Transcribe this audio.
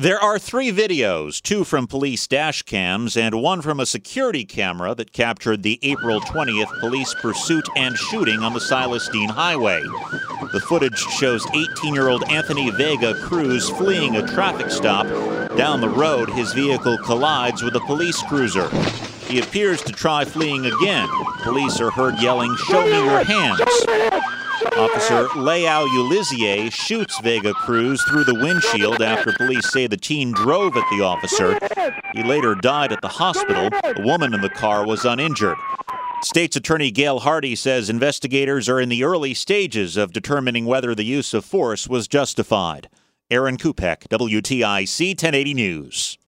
There are 3 videos, 2 from police dash cams and 1 from a security camera that captured the April 20th police pursuit and shooting on the Silas Deane Highway. The footage shows 18-year-old Anthony Vega Cruz fleeing a traffic stop. Down the road, his vehicle collides with a police cruiser. He appears to try fleeing again. Police are heard yelling, "Show me your hands." Officer Leao Ulizier shoots Vega Cruz through the windshield after police say the teen drove at the officer. He later died at the hospital. A woman in the car was uninjured. State's Attorney Gail Hardy says investigators are in the early stages of determining whether the use of force was justified. Aaron Kupek, WTIC 1080 News.